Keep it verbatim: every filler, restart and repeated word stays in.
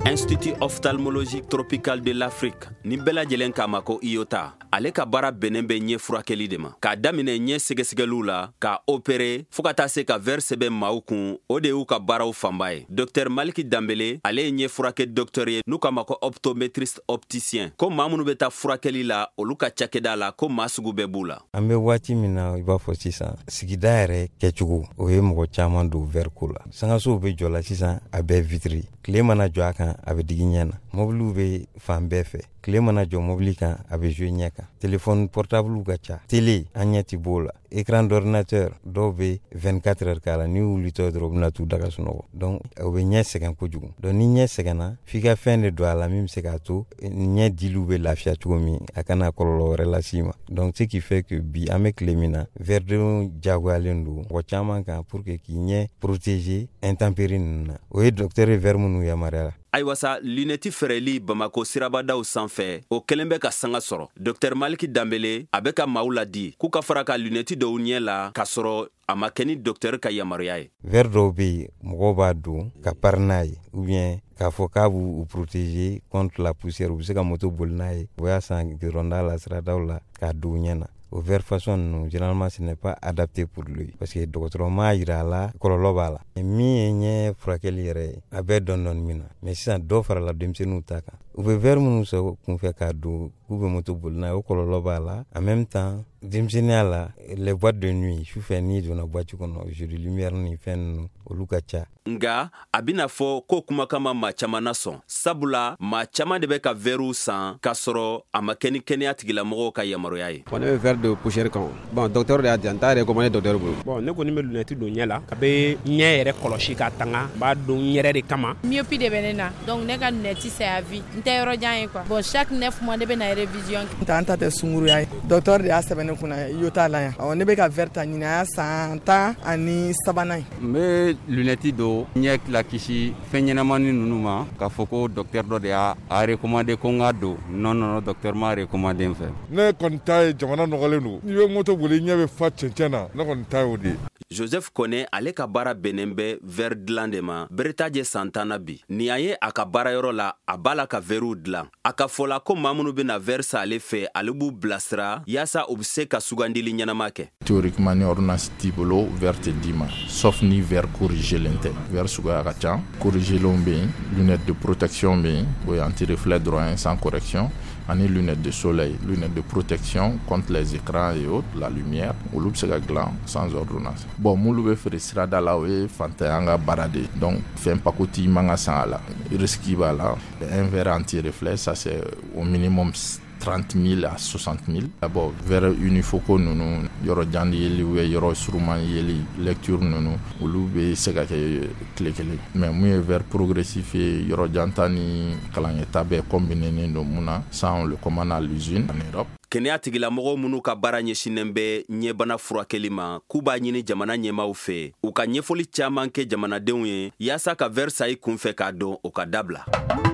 Institut ophtalmologique tropical de l'Afrique ni bɛɛ lajɛlen k'a ma ko I O T A ale ka baara bɛnnen bɛ ɲɛ furakɛli de ma k'a daminɛ ɲɛ sɛgɛsɛgɛliw la k'a opérer fo ka taa se ka verre sɛbɛn maaw kun o de y'u ka baaraw fanba ye docteur Maliki Dambele ale ye ɲɛ furakɛ docteur ye n'u k'a ma ko optométriste opticien ko maa minnu bɛ taa furakɛli la olu ka cakɛda la ko maa sugu bɛɛ b'u la an bɛ waati min na I b'a fɔ sisan sigida yɛrɛ kɛcogo o ye mɔgɔ caman don verre ko la sangasow bɛ jɔ la sisan a bɛɛ vitri tile mana jɔ a kan a bɛ digi ɲɛ na mobiliw bɛ fan bɛɛ fɛ tile mana jɔ mobili kan a bɛ jouer ɲɛ kan téléphone portable ka ca télé an ɲɛ ti b'o la écran d'ordinateur dɔw bɛ vingt-quatre heures k'a la ni wulitɔ dɔrɔn u bɛna t'u daga sunɔgɔ donc o bɛ ɲɛ sɛgɛn kojugu donc ni ɲɛ sɛgɛnna f'i ka fɛn de don a la min bɛ se k'a to ɲɛ diliw bɛ lafiya cogo min a kana kɔlɔlɔ wɛrɛ las'i ma donc ce qui fait que bi an bɛ tile min na verredenw diyagoyalen don mɔgɔ caman kan pour que k'i ɲɛ protéger intempérie ninnu na o ye docteur ye verre minnu yamaruyala ayiwa sa lunette fɛrɛli Bamako sirabadaw sanfɛ o kelen bɛ ka sanga sɔrɔ docteur Maliki Dambele a bɛ ka maaw ladi k'u ka fara ka lunette dɔw ɲɛ la k'a sɔrɔ a ma kɛ ni docteur ka yamaruya ye verre dɔw bɛ yen mɔgɔw b'a don ka pari n'a ye ou bien k'a fɔ k'a b'u protéger contre la poussière u bɛ se ka moto boli n'a ye o y'a san gidɔrɔnda la siradaw la k'a don u ɲɛ na o verre façon ninnu généralement ce n'est pas adapté pour lui parce que dɔgɔtɔrɔ m'a yira a la kɔlɔlɔ b'a la min ye ɲɛ furakɛli yɛrɛ ye a bɛɛ dɔn dɔn min na mais sisan dɔw farala denmisɛnninw ta kan u bɛ verre minnu sɔrɔ kunfɛ k'a don k'u bɛ moto boli n'a ye o kɔlɔlɔ b'a la en même temps denmisɛnninya la les boîtes de nuit sufɛ n'i donna boîte kɔnɔ jeu de lumière ni fɛn ninnu olu ka ca nga a bɛna fɔ ko kumakan ma maa caman na sɔn sabula maa caman de bɛ ka verrew san k'a sɔrɔ a ma kɛ ni kɛnɛya tigilamɔgɔw ka yamaruya ye bon ne bɛ verre de poussière kan bon docteur de y'a di yan n t'a recommandé docteur bolo bon ne kɔni bɛ lunette don ɲɛ la ka bɛ ɲɛ yɛrɛ kɔlɔsi ka tanga n b'a don n yɛrɛ de kama myopie de bɛ ne na donc ne ka lunette c'est à vie n tɛ yɔrɔ jan ye quoi bon chaque neuf mois ne bɛ na révision kɛ n ta tɛ sunguruya ye docteur de y'a sɛbɛn ne kunna I O T A la yan awɔ ne bɛ ka verre ta ɲinɛ a y'a san tan ani sabanan ye n bɛ lunette don ɲɛ la kisi fɛn ɲɛnamani ninnu ma k'a fɔ ko docteur dɔ de y'a recommandé ko n ka don non non docteur m'a recommandé n fɛ ne kɔni ta ye jamana nɔgɔlen don n'i bɛ moto boli ɲɛ bɛ fa cɛncɛn na ne kɔni ta y'o de ye Joseph Kone ale ka baara bɛnnen bɛ verre dilan de ma Beretaje Santana bi ni a ye a ka baarayɔrɔ la a b'a la ka verrew dilan a ka fɔ la ko maa minnu bɛna verre san ale fɛ ale b'u bilasira yaasa u bɛ se ka sugandili ɲɛnama kɛ théoriquement ni ordonnance t'i bolo verre tɛ d'i ma sauf ni verre corrigélen tɛ verre suguya ka ca corrigélenw bɛ yen lunette de protection bɛ yen o ye anti-reflet dɔrɔn sans correction ani lunettes de soleil, lunettes de protection contre les écrans et autres, la lumière, olu bɛ se ka dilan sans ordonnance. Bon, m'olu bɛ feere sirada la o ye fantanya an ka baara de ye. Donc, fɛn pakoti man ka san a la. Risque b'a la. Un verre anti-reflet, ça c'est au minimum trente mille à soixante mille. D'abord, verre unifocaux ninnu, yɔrɔ jan yeli ou yɔrɔ suruman yeli, lecture ninnu, olu bɛ se ka kɛ tile kelen. Mais mun ye verre progressif ye, yɔrɔ janta ni kalankɛta bɛɛ combinenen don mun na, ça on le commande à l'usine en Europe. kɛnɛya tigilamɔgɔw minnu ka baara ɲɛsinnen bɛ ɲɛbana furakɛli ma k'u b'a ɲini jamana ɲɛmaw fɛ u ka ɲɛfɔli caman kɛ jamanadenw ye yaasa ka verre sa i kunfɛ k'a dɔn o ka dabila